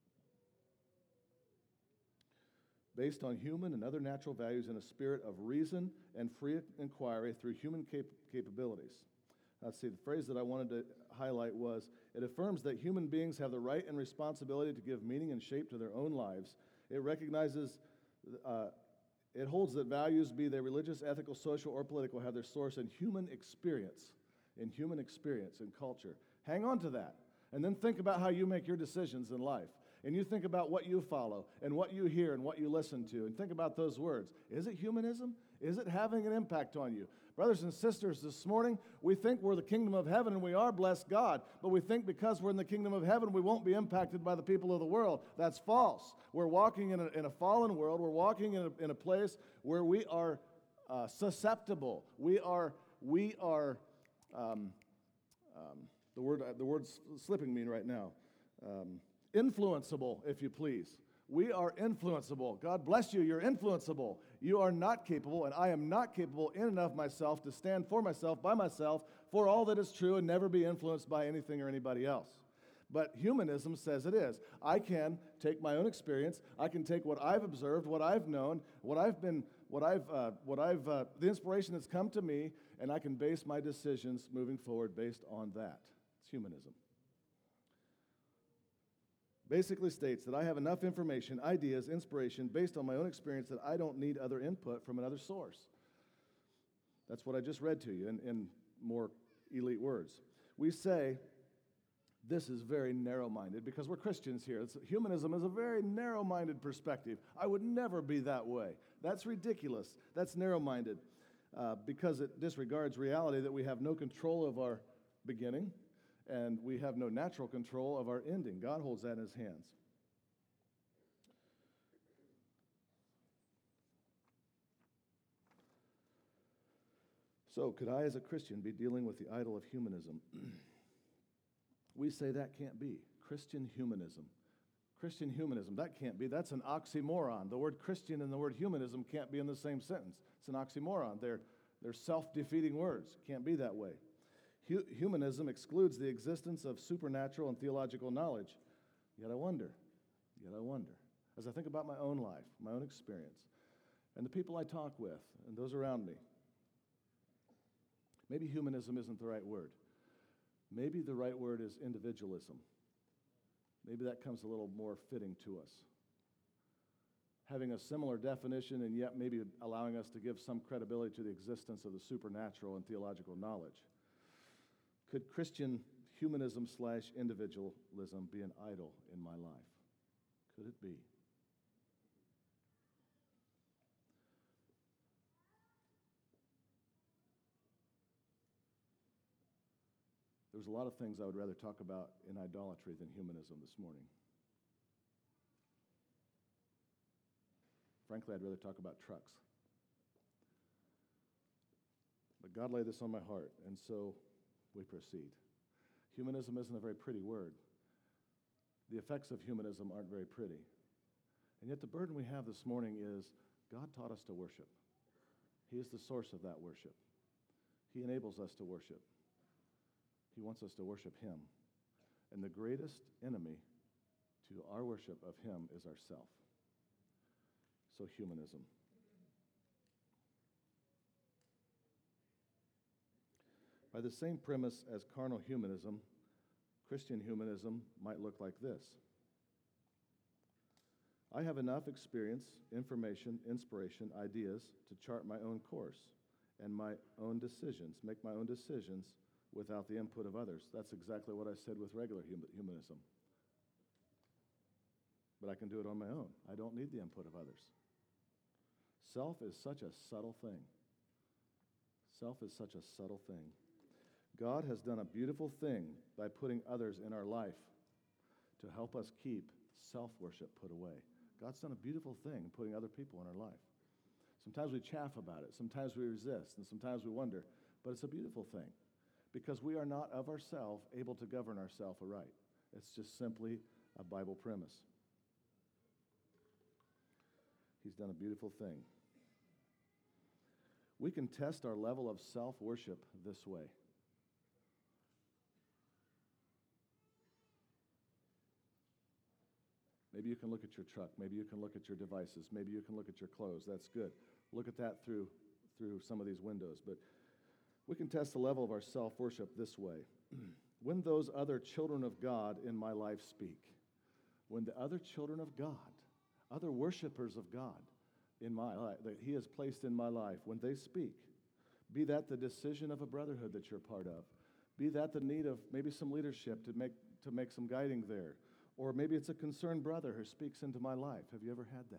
Based on human and other natural values in a spirit of reason and free inquiry through human cap- capabilities. Let's see, the phrase that I wanted to highlight was, it affirms that human beings have the right and responsibility to give meaning and shape to their own lives. It recognizes, uh, it holds that values, be they religious, ethical, social, or political, have their source in human experience, in human experience and culture. Hang on to that, and then think about how you make your decisions in life. And you think about what you follow and what you hear and what you listen to, and think about those words. Is it humanism? Is it having an impact on you? Brothers and sisters, this morning, we think we're the kingdom of heaven and we are, bless God, but we think because we're in the kingdom of heaven, we won't be impacted by the people of the world. That's false. We're walking in a, in a fallen world. We're walking in a, in a place where we are uh, susceptible. We are, we are um, um, the word, the word's slipping me right now. Um, Influenceable, if you please. We are influenceable. God bless you, you're influenceable. You are not capable, and I am not capable in and of myself to stand for myself, by myself, for all that is true and never be influenced by anything or anybody else. But humanism says it is. I can take my own experience. I can take what I've observed, what I've known, what I've been, what I've, uh, what I've, uh, the inspiration that's come to me, and I can base my decisions moving forward based on that. It's humanism. Basically states that I have enough information, ideas, inspiration based on my own experience that I don't need other input from another source. That's what I just read to you in, in more elite words. We say this is very narrow-minded because we're Christians here. It's, humanism is a very narrow-minded perspective. I would never be that way. That's ridiculous. That's narrow-minded uh, because it disregards reality that we have no control of our beginning, and we have no natural control of our ending. God holds that in his hands. So, could I as a Christian be dealing with the idol of humanism? We say that can't be. Christian humanism. Christian humanism, that can't be. That's an oxymoron. The word Christian and the word humanism can't be in the same sentence. It's an oxymoron. They're, they're self-defeating words. Can't be that way. Humanism excludes the existence of supernatural and theological knowledge. Yet I wonder, yet I wonder, as I think about my own life, my own experience, and the people I talk with, and those around me, maybe humanism isn't the right word. Maybe the right word is individualism. Maybe that comes a little more fitting to us. Having a similar definition and yet maybe allowing us to give some credibility to the existence of the supernatural and theological knowledge. Could Christian humanism slash individualism be an idol in my life? Could it be? There's a lot of things I would rather talk about in idolatry than humanism this morning. Frankly, I'd rather talk about trucks. But God laid this on my heart, and so we proceed. Humanism isn't a very pretty word. The effects of humanism aren't very pretty. And yet the burden we have this morning is God taught us to worship. He is the source of that worship. He enables us to worship. He wants us to worship him. And the greatest enemy to our worship of him is ourself. So humanism. By the same premise as carnal humanism, Christian humanism might look like this. I have enough experience, information, inspiration, ideas to chart my own course and my own decisions, make my own decisions without the input of others. That's exactly what I said with regular hum- humanism. But I can do it on my own. I don't need the input of others. Self is such a subtle thing. Self is such a subtle thing. God has done a beautiful thing by putting others in our life to help us keep self-worship put away. God's done a beautiful thing putting other people in our life. Sometimes we chaff about it. Sometimes we resist. And sometimes we wonder. But it's a beautiful thing because we are not of ourselves able to govern ourselves aright. It's just simply a Bible premise. He's done a beautiful thing. We can test our level of self-worship this way. Maybe you can look at your truck. Maybe you can look at your devices. Maybe you can look at your clothes. That's good. Look at that through, through some of these windows. But we can test the level of our self-worship this way. When those other children of God in my life speak, when the other children of God, other worshipers of God in my life, that He has placed in my life, when they speak, be that the decision of a brotherhood that you're part of, be that the need of maybe some leadership to make, to make some guiding there, or maybe it's a concerned brother who speaks into my life. Have you ever had that?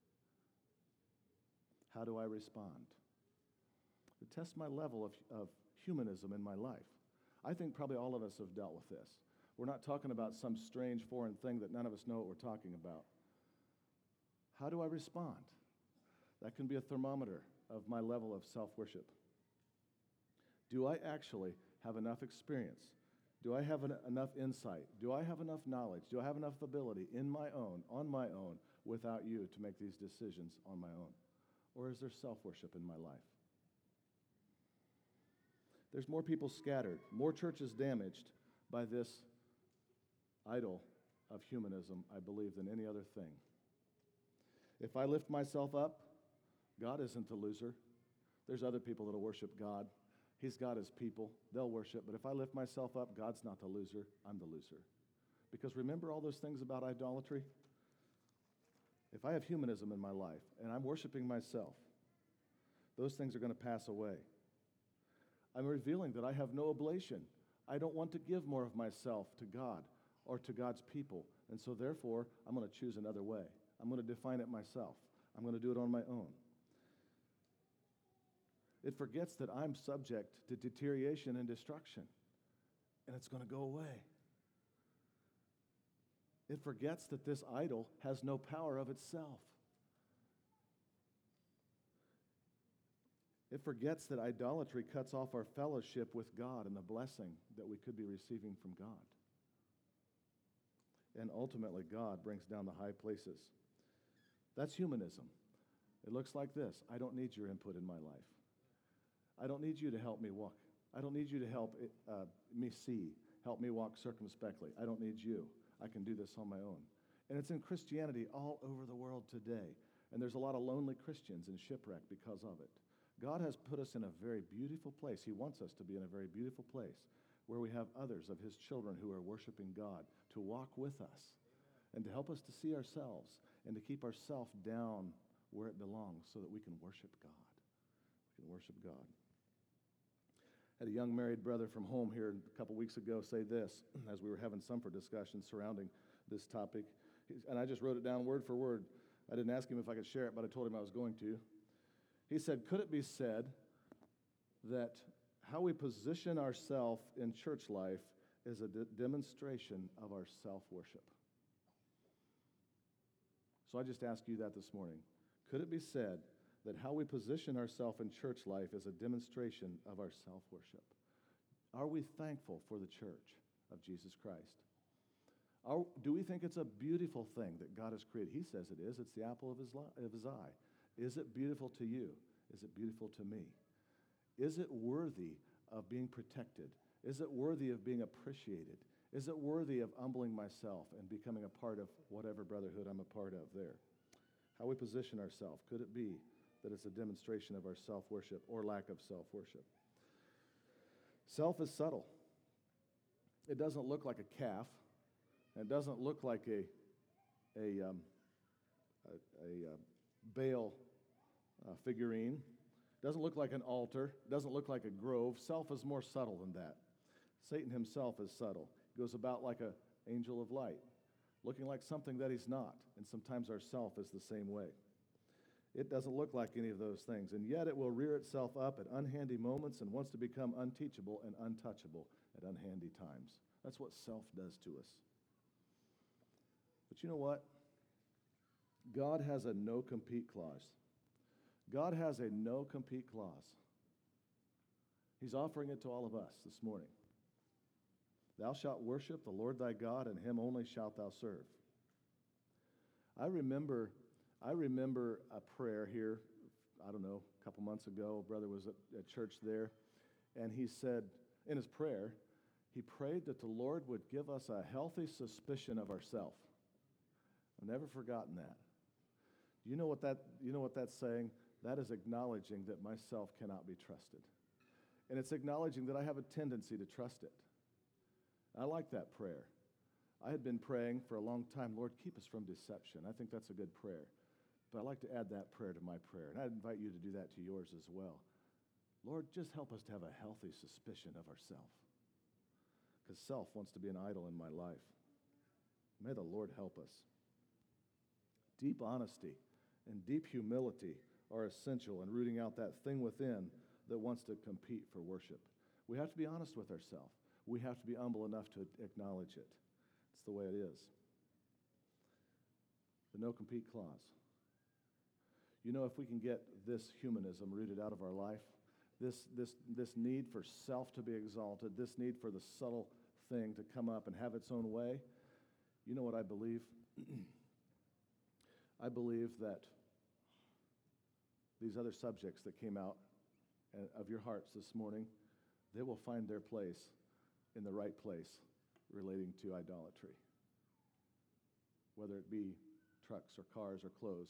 How do I respond? To test my level of, of humanism in my life. I think probably all of us have dealt with this. We're not talking about some strange foreign thing that none of us know what we're talking about. How do I respond? That can be a thermometer of my level of self-worship. Do I actually have enough experience? Do I have an, enough insight? Do I have enough knowledge? Do I have enough ability in my own, on my own, without you to make these decisions on my own? Or is there self-worship in my life? There's more people scattered, more churches damaged by this idol of humanism, I believe, than any other thing. If I lift myself up, God isn't the loser. There's other people that'll worship God. He's got His people. They'll worship. But if I lift myself up, God's not the loser. I'm the loser. Because remember all those things about idolatry? If I have humanism in my life and I'm worshiping myself, those things are going to pass away. I'm revealing that I have no oblation. I don't want to give more of myself to God or to God's people. And so therefore, I'm going to choose another way. I'm going to define it myself. I'm going to do it on my own. It forgets that I'm subject to deterioration and destruction, and it's going to go away. It forgets that this idol has no power of itself. It forgets that idolatry cuts off our fellowship with God and the blessing that we could be receiving from God. And ultimately, God brings down the high places. That's humanism. It looks like this. I don't need your input in my life. I don't need you to help me walk. I don't need you to help uh, me see, help me walk circumspectly. I don't need you. I can do this on my own. And it's in Christianity all over the world today. And there's a lot of lonely Christians in shipwreck because of it. God has put us in a very beautiful place. He wants us to be in a very beautiful place where we have others of His children who are worshiping God to walk with us and to help us to see ourselves and to keep ourselves down where it belongs so that we can worship God. We can worship God. I had a young married brother from home here a couple weeks ago say this as we were having some for discussion surrounding this topic. He's, and I just wrote it down word for word. I didn't ask him if I could share it, but I told him I was going to. He said, could it be said that how we position ourselves in church life is a de- demonstration of our self-worship? So I just ask you that this morning. Could it be said that how we position ourselves in church life is a demonstration of our self-worship? Are we thankful for the church of Jesus Christ? Are, do we think it's a beautiful thing that God has created? He says it is. It's the apple of his, li- of his eye. Is it beautiful to you? Is it beautiful to me? Is it worthy of being protected? Is it worthy of being appreciated? Is it worthy of humbling myself and becoming a part of whatever brotherhood I'm a part of there? How we position ourselves, could it be that it's a demonstration of our self-worship or lack of self-worship? Self is subtle. It doesn't look like a calf. And it doesn't look like a, a, um, a, a uh, Baal uh, figurine. It doesn't look like an altar. It doesn't look like a grove. Self is more subtle than that. Satan himself is subtle. He goes about like an angel of light, looking like something that he's not. And sometimes our self is the same way. It doesn't look like any of those things. And yet it will rear itself up at unhandy moments and wants to become unteachable and untouchable at unhandy times. That's what self does to us. But you know what? God has a no-compete clause. God has a no-compete clause. He's offering it to all of us this morning. Thou shalt worship the Lord thy God, and him only shalt thou serve. I remember, I remember a prayer here, I don't know, a couple months ago. A brother was at, at church there, and he said, in his prayer, he prayed that the Lord would give us a healthy suspicion of ourselves. I've never forgotten that. Do you know what that, you know what that's saying? That is acknowledging that myself cannot be trusted. And it's acknowledging that I have a tendency to trust it. I like that prayer. I had been praying for a long time, Lord, keep us from deception. I think that's a good prayer. But I'd like to add that prayer to my prayer, and I'd invite you to do that to yours as well. Lord, just help us to have a healthy suspicion of ourselves, because self wants to be an idol in my life. May the Lord help us. Deep honesty and deep humility are essential in rooting out that thing within that wants to compete for worship. We have to be honest with ourselves. We have to be humble enough to acknowledge it. It's the way it is. The no-compete clause. You know, if we can get this humanism rooted out of our life, this, this, this need for self to be exalted, this need for the subtle thing to come up and have its own way, you know what I believe? I believe that these other subjects that came out of your hearts this morning, they will find their place in the right place relating to idolatry, whether it be trucks or cars or clothes,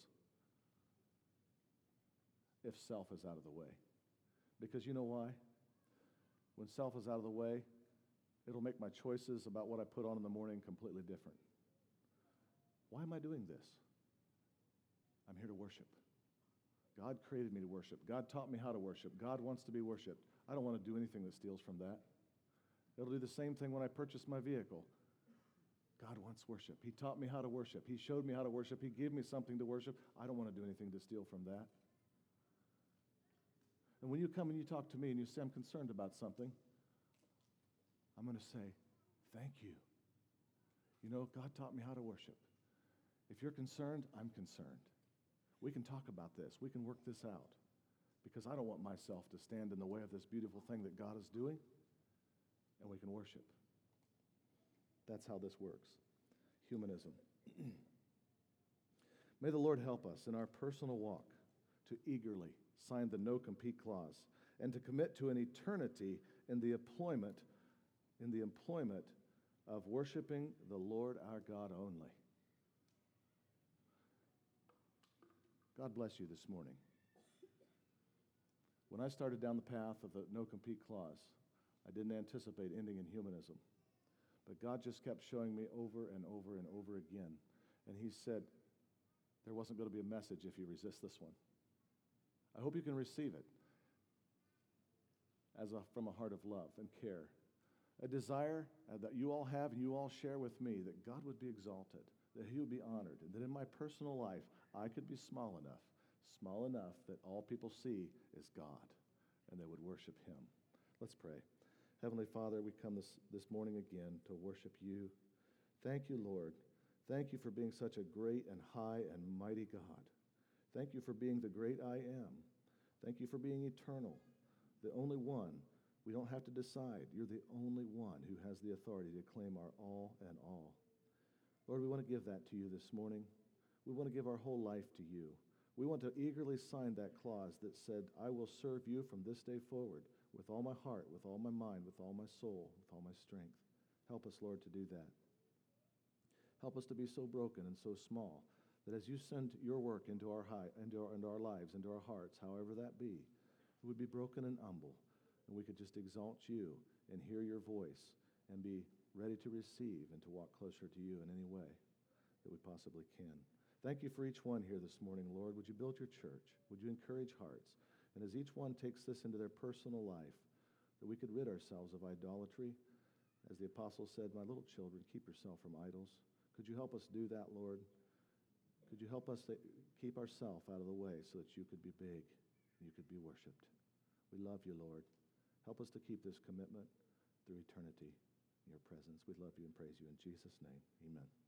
if self is out of the way. Because you know why? When self is out of the way, it'll make my choices about what I put on in the morning completely different. Why am I doing this? I'm here to worship. God created me to worship. God taught me how to worship. God wants to be worshiped. I don't want to do anything that steals from that. It'll do the same thing when I purchase my vehicle. God wants worship. He taught me how to worship. He showed me how to worship. He gave me something to worship. I don't want to do anything to steal from that. And when you come and you talk to me and you say, I'm concerned about something, I'm going to say, thank you. You know, God taught me how to worship. If you're concerned, I'm concerned. We can talk about this. We can work this out. Because I don't want myself to stand in the way of this beautiful thing that God is doing, and we can worship. That's how this works. Humanism. May the Lord help us in our personal walk to eagerly sign the no-compete clause and to commit to an eternity in the employment, in the employment of worshiping the Lord our God only. God bless you this morning. When I started down the path of the no-compete clause, I didn't anticipate ending in humanism. But God just kept showing me over and over and over again. And he said, there wasn't going to be a message if you resist this one. I hope you can receive it as a, from a heart of love and care. A desire uh, that you all have and you all share with me, that God would be exalted, that he would be honored, and that in my personal life, I could be small enough, small enough that all people see is God, and they would worship him. Let's pray. Heavenly Father, we come this, this morning again to worship you. Thank you, Lord. Thank you for being such a great and high and mighty God. Thank you for being the great I am. Thank you for being eternal, the only one. We don't have to decide. You're the only one who has the authority to claim our all and all. Lord, we want to give that to you this morning. We want to give our whole life to you. We want to eagerly sign that clause that said, I will serve you from this day forward with all my heart, with all my mind, with all my soul, with all my strength. Help us, Lord, to do that. Help us to be so broken and so small that as you send your work into our, high, into our, into our lives, into our hearts, however that be, it would be broken and humble, and we could just exalt you and hear your voice and be ready to receive and to walk closer to you in any way that we possibly can. Thank you for each one here this morning, Lord. Would you build your church? Would you encourage hearts? And as each one takes this into their personal life, that we could rid ourselves of idolatry. As the apostle said, my little children, keep yourself from idols. Could you help us do that, Lord? Could you help us to keep ourselves out of the way so that you could be big and you could be worshiped? We love you, Lord. Help us to keep this commitment through eternity in your presence. We love you and praise you in Jesus' name. Amen.